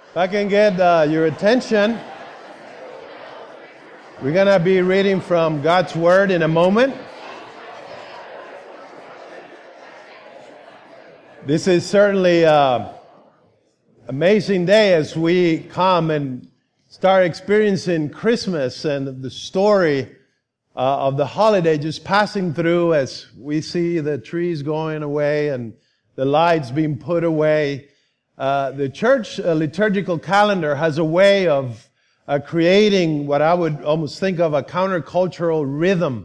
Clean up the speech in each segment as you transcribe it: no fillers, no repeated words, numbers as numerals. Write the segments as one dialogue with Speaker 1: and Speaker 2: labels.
Speaker 1: If I can get your attention, we're going to be reading from God's Word in a moment. This is certainly an amazing day as we come and start experiencing Christmas and the story of the holiday just passing through as we see the trees going away and the lights being put away. The church liturgical calendar has a way of creating what I would almost think of a countercultural rhythm,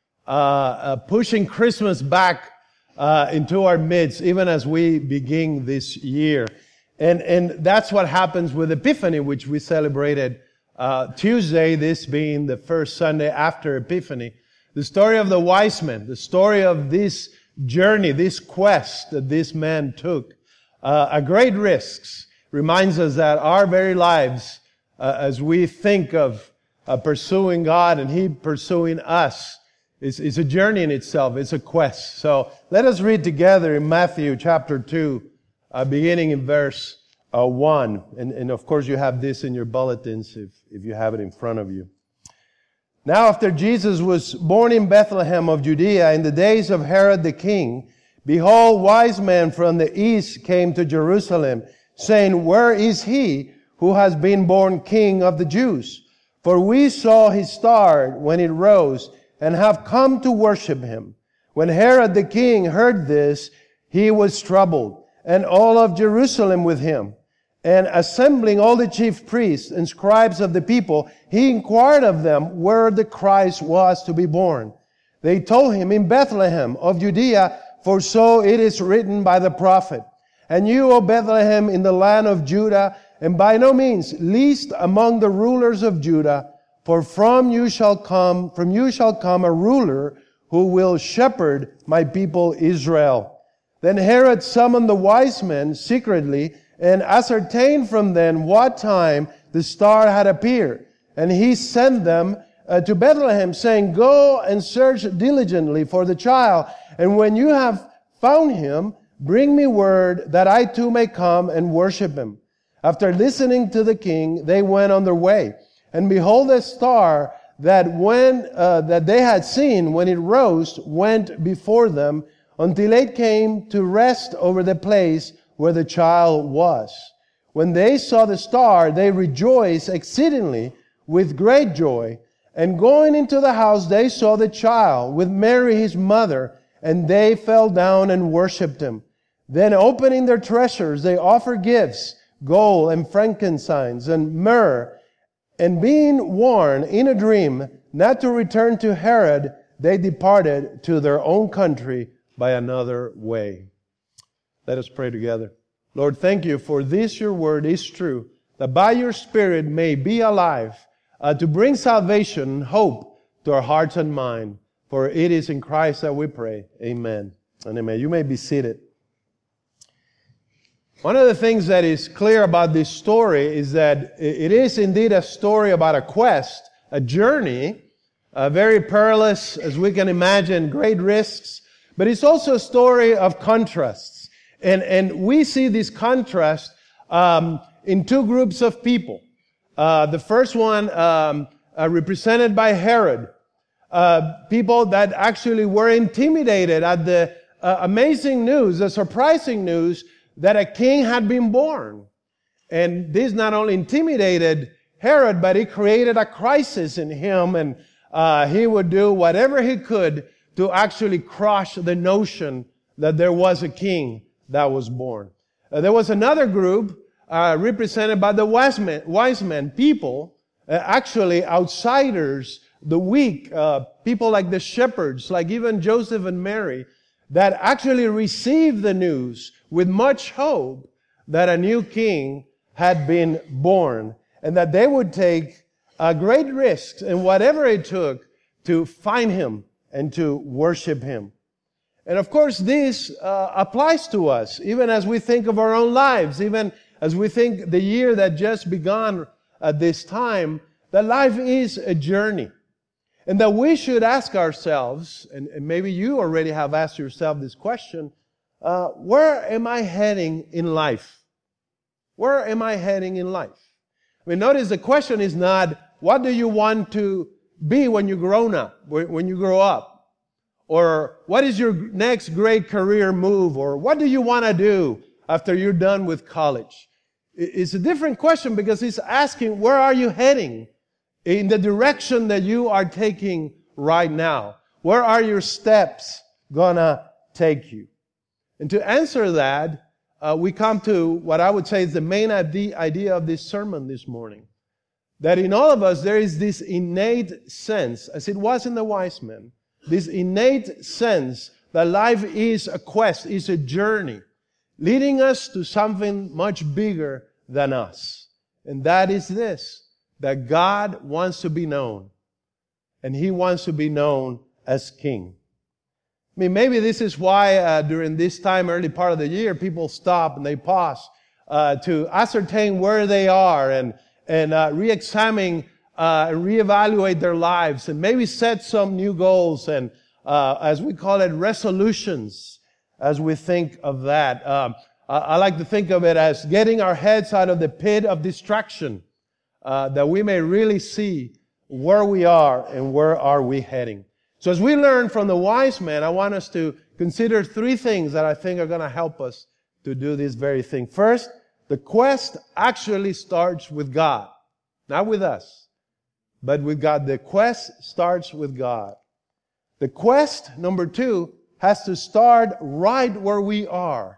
Speaker 1: pushing Christmas back into our midst, even as we begin this year. And that's what happens with Epiphany, which we celebrated Tuesday, this being the first Sunday after Epiphany. The story of the wise men, the story of this journey, this quest that this man took, at great risks, reminds us that our very lives, as we think of pursuing God and He pursuing us, is a journey in itself. It's a quest. So let us read together in Matthew chapter 2, beginning in verse 1. And of course you have this in your bulletins if you have it in front of you. Now after Jesus was born in Bethlehem of Judea in the days of Herod the king, behold, wise men from the east came to Jerusalem, saying, Where is he who has been born King of the Jews? For we saw his star when it rose, and have come to worship him. When Herod the king heard this, he was troubled, and all of Jerusalem with him. And assembling all the chief priests and scribes of the people, he inquired of them where the Christ was to be born. They told him, In Bethlehem of Judea, for so it is written by the prophet. And you, O Bethlehem, in the land of Judah, and by no means least among the rulers of Judah, for from you shall come a ruler who will shepherd my people Israel. Then Herod summoned the wise men secretly, and ascertained from them what time the star had appeared. And he sent them to Bethlehem, saying, Go and search diligently for the child, and when you have found him, bring me word that I too may come and worship him. After listening to the king, they went on their way. And behold, a star that they had seen when it rose went before them until it came to rest over the place where the child was. When they saw the star, they rejoiced exceedingly with great joy. And going into the house, they saw the child with Mary his mother, and they fell down and worshipped him. Then opening their treasures, they offered gifts, gold and frankincense and myrrh. And being warned in a dream not to return to Herod, they departed to their own country by another way. Let us pray together. Lord, thank you for this your word is true, that by your Spirit may be alive, to bring salvation and hope to our hearts and mind. For it is in Christ that we pray. Amen and amen. You may be seated. One of the things that is clear about this story is that it is indeed a story about a quest, a journey, very perilous, as we can imagine, great risks, but it's also a story of contrasts. And we see this contrast in two groups of people. The first one represented by Herod, people that actually were intimidated at the amazing news, the surprising news that a king had been born. And this not only intimidated Herod, but it created a crisis in him, and he would do whatever he could to actually crush the notion that there was a king that was born. There was another group represented by the wise men, people, actually outsiders, the weak, people like the shepherds, like even Joseph and Mary, that actually received the news with much hope that a new king had been born, and that they would take great risks and whatever it took to find him and to worship him. And of course, this applies to us, even as we think of our own lives, even as we think the year that just begun at this time, that life is a journey. And that we should ask ourselves, and maybe you already have asked yourself this question, where am I heading in life? Where am I heading in life? I mean, notice the question is not, what do you want to be when you grow up? Or what is your next great career move? Or what do you want to do after you're done with college? It's a different question because it's asking, where are you heading in the direction that you are taking right now? Where are your steps gonna take you? And to answer that, we come to what I would say is the main idea of this sermon this morning. That in all of us there is this innate sense, as it was in the wise men, this innate sense that life is a quest, is a journey, leading us to something much bigger than us. And that is this, that God wants to be known. And He wants to be known as King. I mean, maybe this is why during this time, early part of the year, people stop and they pause to ascertain where they are and re-examine and reevaluate their lives and maybe set some new goals and, as we call it, resolutions as we think of that. I like to think of it as getting our heads out of the pit of distraction, that we may really see where we are and where are we heading. So as we learn from the wise men, I want us to consider three things that I think are going to help us to do this very thing. First, the quest actually starts with God. Not with us, but with God. The quest starts with God. The quest, number two, has to start right where we are.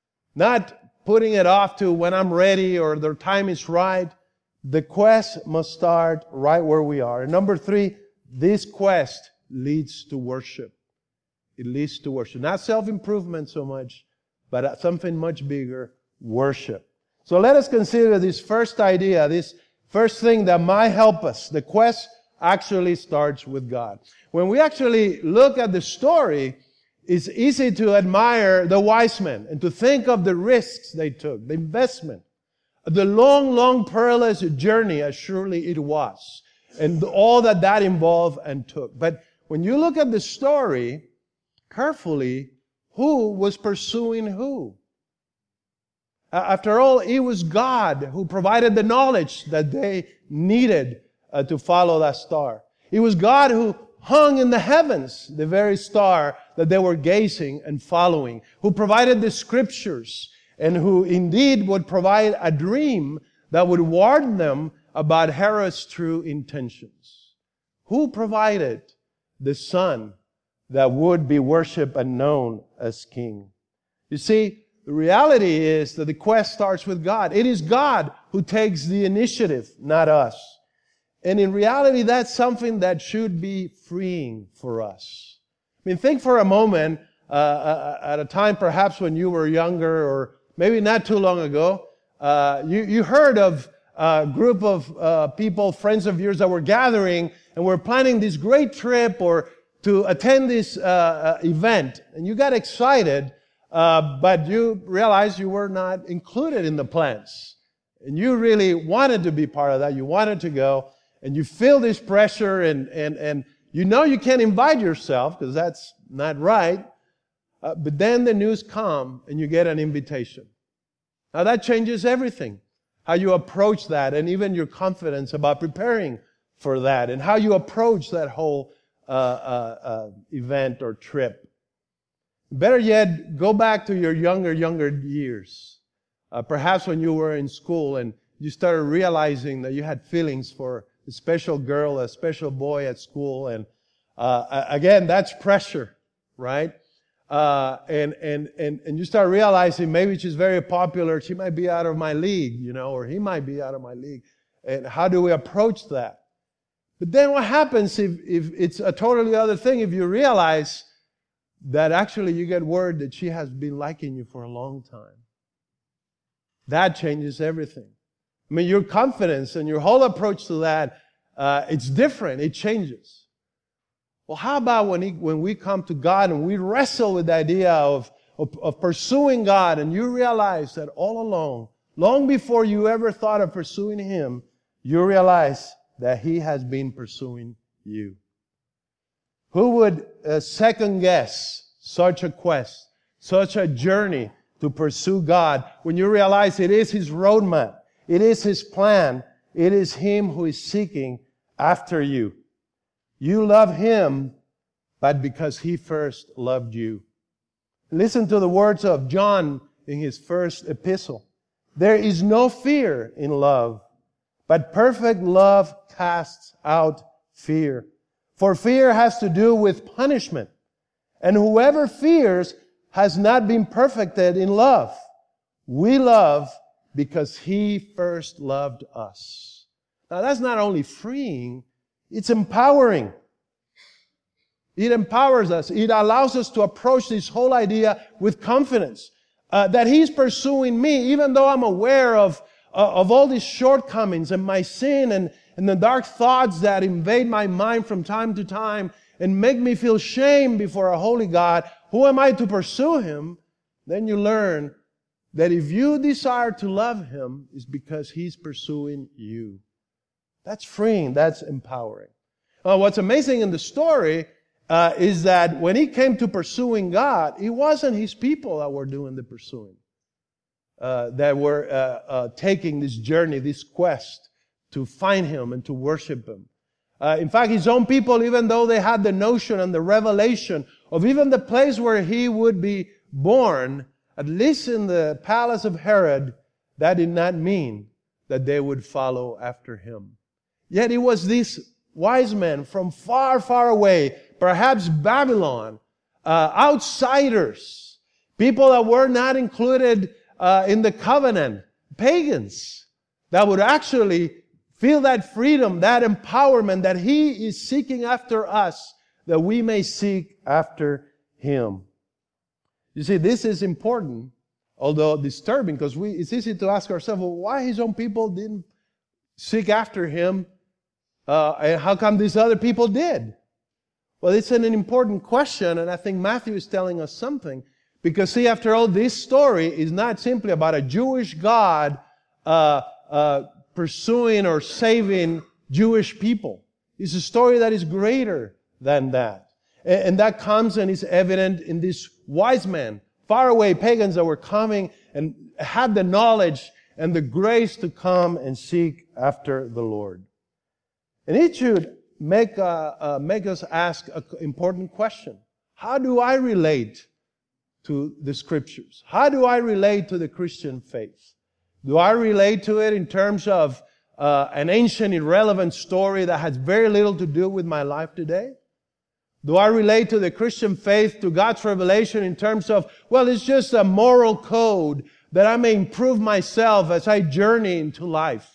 Speaker 1: Not putting it off to when I'm ready or the time is right. The quest must start right where we are. And number three, this quest leads to worship. It leads to worship. Not self-improvement so much, but something much bigger, worship. So let us consider this first idea, this first thing that might help us. The quest actually starts with God. When we actually look at the story, it's easy to admire the wise men and to think of the risks they took, the investment, the long, perilous journey, as surely it was, and all that involved and took. But when you look at the story carefully, who was pursuing who? After all, it was God who provided the knowledge that they needed to follow that star. It was God who hung in the heavens, the very star that they were gazing and following, who provided the scriptures, and who indeed would provide a dream that would warn them about Herod's true intentions. Who provided the Son that would be worshipped and known as King? You see, the reality is that the quest starts with God. It is God who takes the initiative, not us. And in reality, that's something that should be freeing for us. I mean, think for a moment, at a time perhaps when you were younger or maybe not too long ago, you heard of a group of people, friends of yours that were gathering and were planning this great trip or to attend this event. And you got excited, but you realized you were not included in the plans. And you really wanted to be part of that. You wanted to go. And you feel this pressure and you know you can't invite yourself because that's not right. But then the news comes and you get an invitation. Now that changes everything. How you approach that and even your confidence about preparing for that and how you approach that whole event or trip. Better yet, go back to your younger years. Perhaps when you were in school and you started realizing that you had feelings for a special girl, a special boy at school. And again, that's pressure, right? And you start realizing maybe she's very popular. She might be out of my league, or he might be out of my league. And how do we approach that? But then what happens if it's a totally other thing? If you realize that actually you get word that she has been liking you for a long time. That changes everything. I mean, your confidence and your whole approach to that, it's different. It changes. Well, how about when we come to God and we wrestle with the idea of pursuing God and you realize that all along, long before you ever thought of pursuing Him, you realize that He has been pursuing you. Who would second guess such a quest, such a journey to pursue God, when you realize it is His roadmap, it is His plan, it is Him who is seeking after you. You love Him, but because He first loved you. Listen to the words of John in his first epistle. There is no fear in love, but perfect love casts out fear. For fear has to do with punishment. And whoever fears has not been perfected in love. We love because He first loved us. Now that's not only freeing, it's empowering. It empowers us. It allows us to approach this whole idea with confidence. That He's pursuing me, even though I'm aware of all these shortcomings and my sin and the dark thoughts that invade my mind from time to time and make me feel shame before a holy God. Who am I to pursue Him? Then you learn that if you desire to love Him, it's because He's pursuing you. That's freeing. That's empowering. What's amazing in the story is that when He came to pursuing God, it wasn't His people that were doing the pursuing, that were taking this journey, this quest to find Him and to worship Him. In fact, His own people, even though they had the notion and the revelation of even the place where He would be born, at least in the palace of Herod, that did not mean that they would follow after Him. Yet it was these wise men from far, far away, perhaps Babylon, outsiders, people that were not included in the covenant, pagans, that would actually feel that freedom, that empowerment that He is seeking after us, that we may seek after Him. You see, this is important, although disturbing, because it's easy to ask ourselves, well, why His own people didn't seek after Him, and how come these other people did? Well, it's an important question, and I think Matthew is telling us something. Because see, after all, this story is not simply about a Jewish God pursuing or saving Jewish people. It's a story that is greater than that. And that comes and is evident in these wise men, faraway pagans that were coming and had the knowledge and the grace to come and seek after the Lord. And it should make us ask an important question. How do I relate to the Scriptures? How do I relate to the Christian faith? Do I relate to it in terms of an ancient, irrelevant story that has very little to do with my life today? Do I relate to the Christian faith, to God's revelation in terms of, well, it's just a moral code that I may improve myself as I journey into life?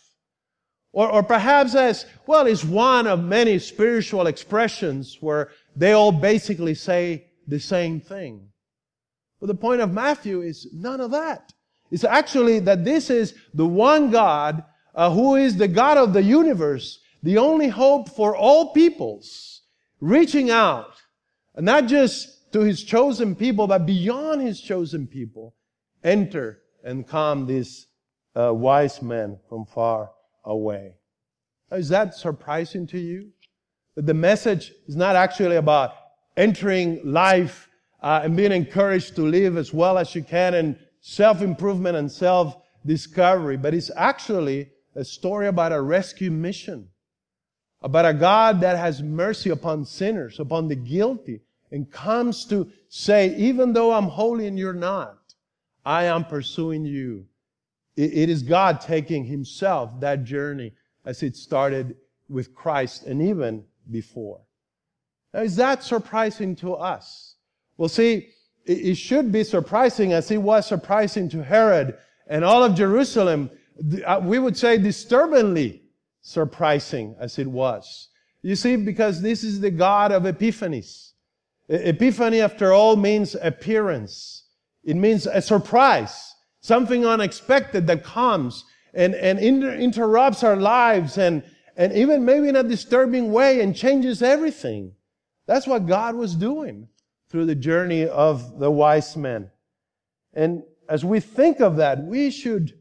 Speaker 1: Or perhaps as, well, it's one of many spiritual expressions where they all basically say the same thing. But the point of Matthew is none of that. It's actually that this is the one God who is the God of the universe, the only hope for all peoples, reaching out, and not just to His chosen people, but beyond His chosen people, enter and come these wise men from far away. Is that surprising to you? That the message is not actually about entering life and being encouraged to live as well as you can and self-improvement and self-discovery, but it's actually a story about a rescue mission, about a God that has mercy upon sinners, upon the guilty, and comes to say, even though I'm holy and you're not, I am pursuing you. It is God taking Himself that journey as it started with Christ and even before. Now, is that surprising to us? Well, see, it should be surprising as it was surprising to Herod and all of Jerusalem. We would say disturbingly surprising as it was. You see, because this is the God of epiphanies. Epiphany, after all, means appearance. It means a surprise, something unexpected that comes and interrupts our lives and even maybe in a disturbing way and changes everything. That's what God was doing through the journey of the wise men. And as we think of that, we should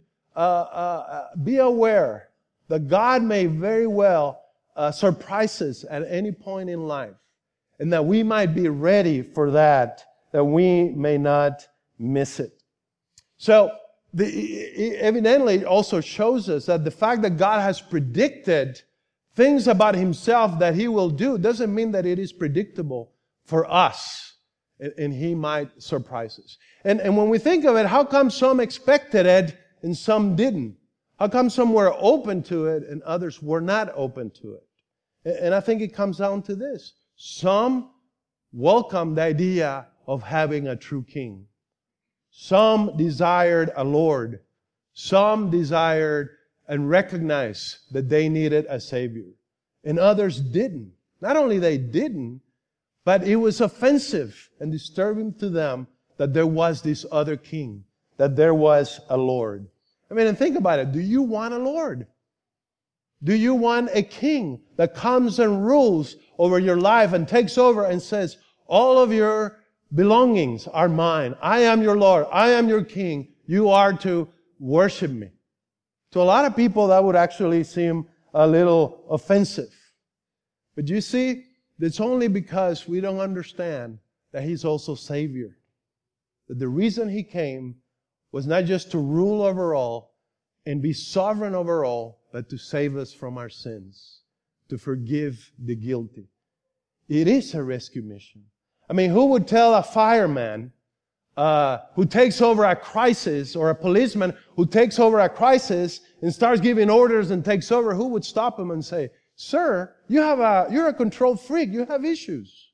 Speaker 1: be aware that God may very well surprise us at any point in life, and that we might be ready for that we may not miss it. So, evidently, it also shows us that the fact that God has predicted things about Himself that He will do doesn't mean that it is predictable for us. And He might surprise us. And when we think of it, how come some expected it and some didn't? How come some were open to it and others were not open to it? And I think it comes down to this. Some welcomed the idea of having a true king. Some desired a Lord. Some desired and recognized that they needed a Savior. And others didn't. Not only they didn't, but it was offensive and disturbing to them that there was this other king, that there was a Lord. I mean, and think about it. Do you want a Lord? Do you want a king that comes and rules over your life and takes over and says, all of your belongings are mine. I am your Lord. I am your king. You are to worship me. To a lot of people, that would actually seem a little offensive. But you see, it's only because we don't understand that He's also Savior. That the reason He came was not just to rule over all and be sovereign over all, but to save us from our sins, to forgive the guilty. It is a rescue mission. I mean, who would tell a fireman who takes over a crisis, or a policeman who takes over a crisis and starts giving orders and takes over, who would stop him and say, "Sir, you're a control freak. You have issues"?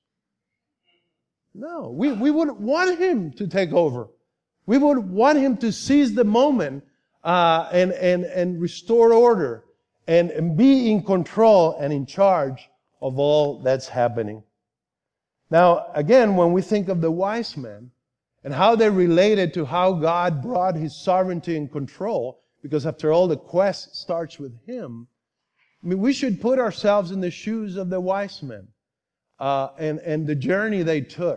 Speaker 1: No, we wouldn't want him to take over. We would want him to seize the moment and restore order and be in control and in charge of all that's happening. Now, again, when we think of the wise men and how they related to how God brought His sovereignty and control, because after all, the quest starts with Him, I mean, we should put ourselves in the shoes of the wise men and the journey they took.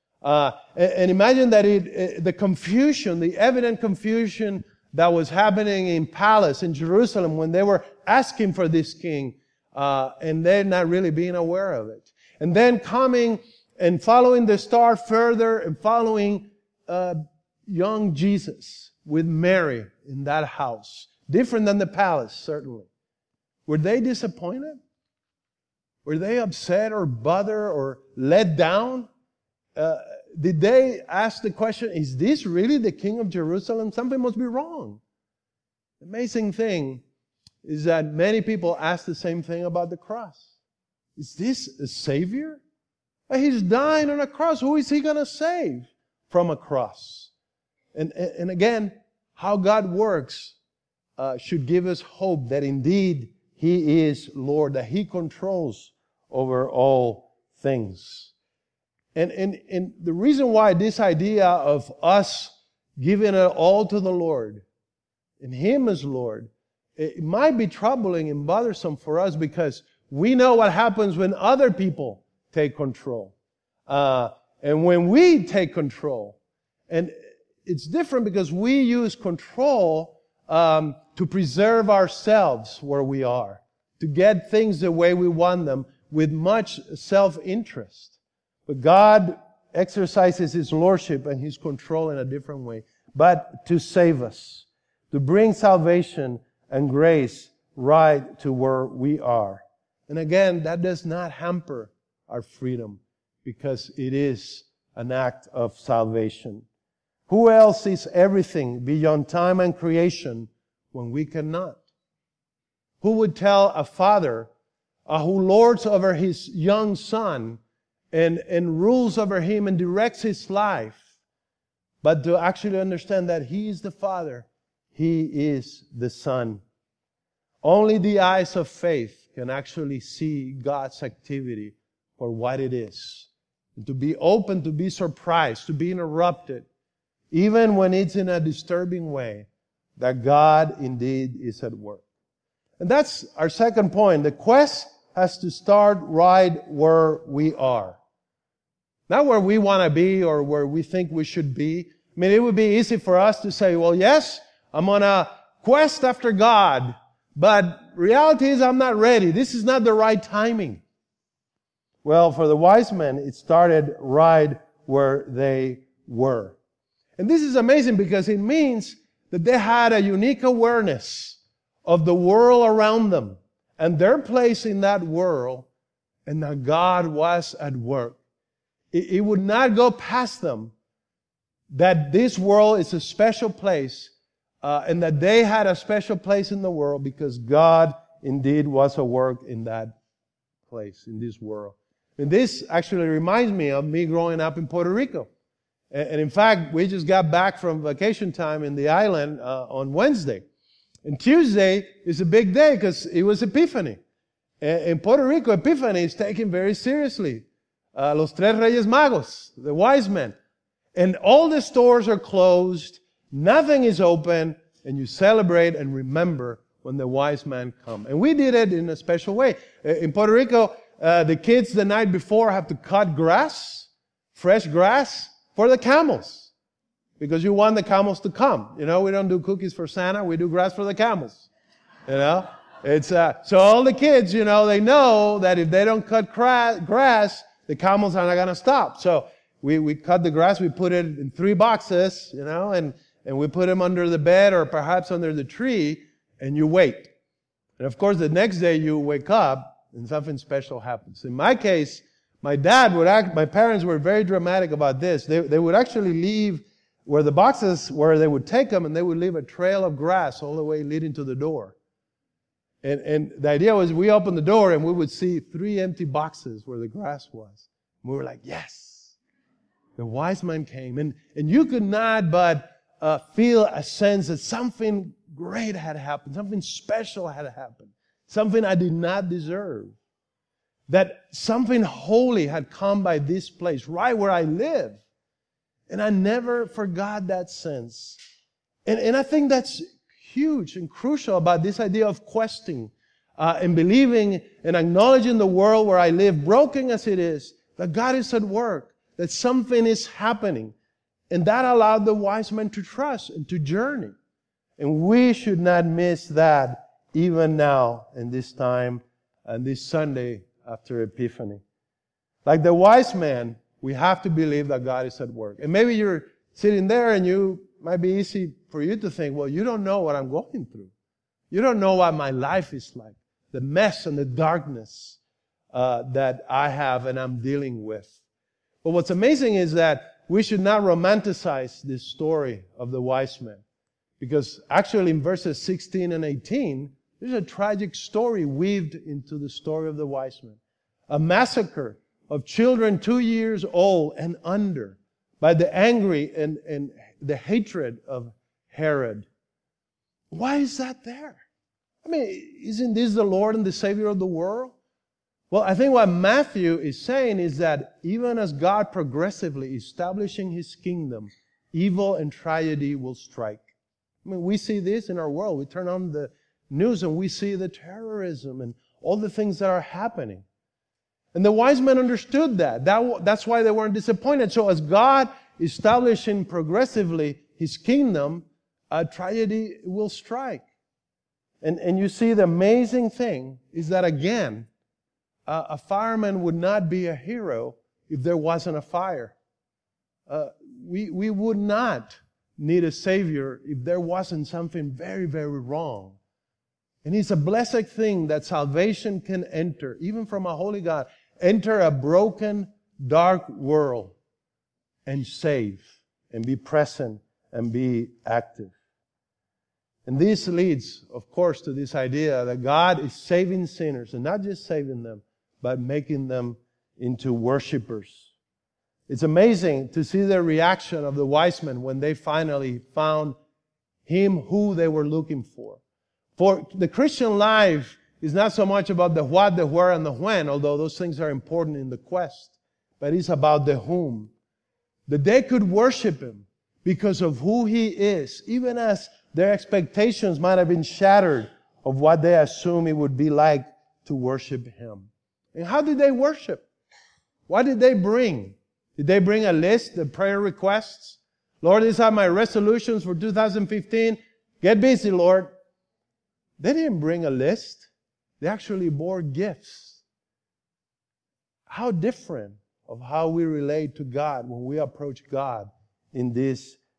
Speaker 1: And imagine that the confusion, the evident confusion that was happening in palace in Jerusalem when they were asking for this king, and they're not really being aware of it. And then coming and following the star further and following young Jesus with Mary in that house. Different than the palace, certainly. Were they disappointed? Were they upset or bothered or let down? Did they ask the question, is this really the King of Jerusalem? Something must be wrong. The amazing thing is that many people ask the same thing about the cross. Is this a Savior? He's dying on a cross. Who is He going to save from a cross? And again, how God works should give us hope that indeed He is Lord, that He controls over all things. And the reason why this idea of us giving it all to the Lord and Him as Lord, it might be troubling and bothersome for us because we know what happens when other people take control. And when we take control, and it's different because we use control to preserve ourselves where we are, to get things the way we want them with much self-interest. But God exercises His lordship and His control in a different way. But to save us, to bring salvation and grace right to where we are. And again, that does not hamper our freedom because it is an act of salvation. Who else is everything beyond time and creation when we cannot? Who would tell a father who lords over his young son and rules over him and directs his life, but to actually understand that He is the Father, He is the Son? Only the eyes of faith can actually see God's activity for what it is. And to be open, to be surprised, to be interrupted, even when it's in a disturbing way, that God indeed is at work. And that's our second point. The quest has to start right where we are. Not where we want to be or where we think we should be. I mean, it would be easy for us to say, well, yes, I'm on a quest after God, but reality is I'm not ready. This is not the right timing. Well, for the wise men, it started right where they were. And this is amazing because it means that they had a unique awareness of the world around them and their place in that world, and that God was at work. It would not go past them that this world is a special place, and that they had a special place in the world because God indeed was at work in that place, in this world. And this actually reminds me of me growing up in Puerto Rico. And in fact, we just got back from vacation time in the island on Wednesday. And Tuesday is a big day because it was Epiphany. In Puerto Rico, Epiphany is taken very seriously. Los Tres Reyes Magos, the wise men. And all the stores are closed, nothing is open, and you celebrate and remember when the wise men come. And we did it in a special way. In Puerto Rico, the kids the night before have to cut grass, fresh grass, for the camels. Because you want the camels to come. You know, we don't do cookies for Santa, we do grass for the camels. You know? It's so all the kids, you know, they know that if they don't cut grass, the camels are not going to stop. So we cut the grass, we put it in 3 boxes, you know, and we put them under the bed or perhaps under the tree, and you wait. And of course, the next day you wake up and something special happens. In my case, my parents were very dramatic about this. They would actually leave where the boxes, where they would take them, and they would leave a trail of grass all the way leading to the door. And the idea was we opened the door and we would see 3 empty boxes where the grass was. And we were like, yes, the wise man came. And you could not but feel a sense that something great had happened, something special had happened, something I did not deserve. That something holy had come by this place, right where I live. And I never forgot that sense. And I think that's huge and crucial about this idea of questing and believing and acknowledging the world where I live, broken as it is, that God is at work, that something is happening. And that allowed the wise men to trust and to journey. And we should not miss that even now in this time and this Sunday after Epiphany. Like the wise man, we have to believe that God is at work. And maybe you're sitting there and you might be easy for you to think, well, you don't know what I'm going through. You don't know what my life is like. The mess and the darkness that I have and I'm dealing with. But what's amazing is that we should not romanticize this story of the wise men. Because actually in verses 16 and 18, there's a tragic story weaved into the story of the wise men. A massacre of children 2 years old and under by the angry and the hatred of Herod. Why is that there? I mean, isn't this the Lord and the Savior of the world? Well, I think what Matthew is saying is that even as God progressively establishing His kingdom, evil and tragedy will strike. I mean, we see this in our world. We turn on the news and we see the terrorism and all the things that are happening. And the wise men understood that. That's why they weren't disappointed. So as God establishing progressively His kingdom, a tragedy will strike. And you see the amazing thing is that again, a fireman would not be a hero if there wasn't a fire. We would not need a Savior if there wasn't something very, very wrong. And it's a blessed thing that salvation can enter, even from a holy God, enter a broken, dark world and save and be present and be active. And this leads, of course, to this idea that God is saving sinners, and not just saving them, but making them into worshipers. It's amazing to see the reaction of the wise men when they finally found Him who they were looking for. For the Christian life is not so much about the what, the where, and the when, although those things are important in the quest, but it's about the whom. That they could worship Him because of who He is, even as their expectations might have been shattered of what they assumed it would be like to worship Him. And how did they worship? What did they bring? Did they bring a list of prayer requests? Lord, these are my resolutions for 2015. Get busy, Lord. They didn't bring a list. They actually bore gifts. How different of how we relate to God when we approach God in this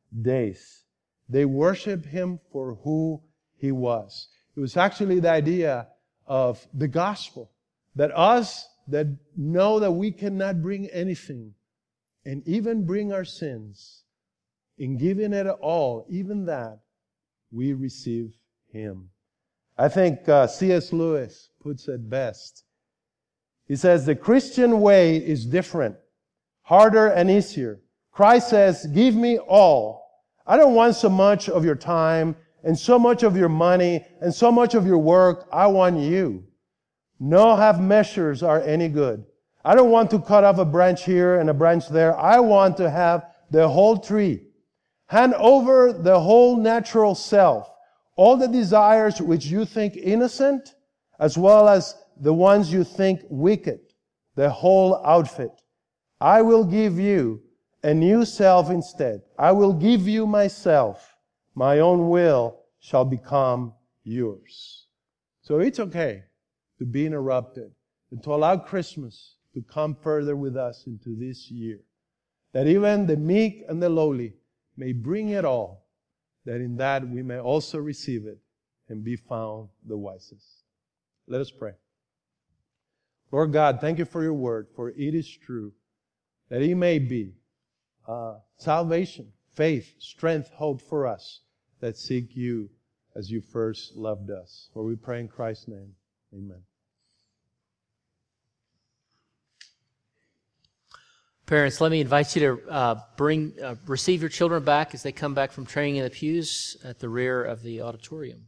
Speaker 1: days. They worshiped Him for who He was. It was actually the idea of the gospel, that us that know that we cannot bring anything, and even bring our sins, in giving it all, even that, we receive Him. I think C.S. Lewis puts it best. He says, the Christian way is different, harder and easier. Christ says, give me all. I don't want so much of your time and so much of your money and so much of your work. I want you. No half measures are any good. I don't want to cut off a branch here and a branch there. I want to have the whole tree. Hand over the whole natural self, all the desires which you think innocent, as well as the ones you think wicked, the whole outfit. I will give you a new self instead. I will give you myself. My own will shall become yours. So it's okay to be interrupted and to allow Christmas to come further with us into this year. That even the meek and the lowly may bring it all, that in that we may also receive it and be found the wisest. Let us pray. Lord God, thank you for your word, for it is true, that it may be salvation, faith, strength, hope for us that seek you as you first loved us. For we pray in Christ's name. Amen.
Speaker 2: Parents, let me invite you to receive your children back as they come back from training in the pews at the rear of the auditorium.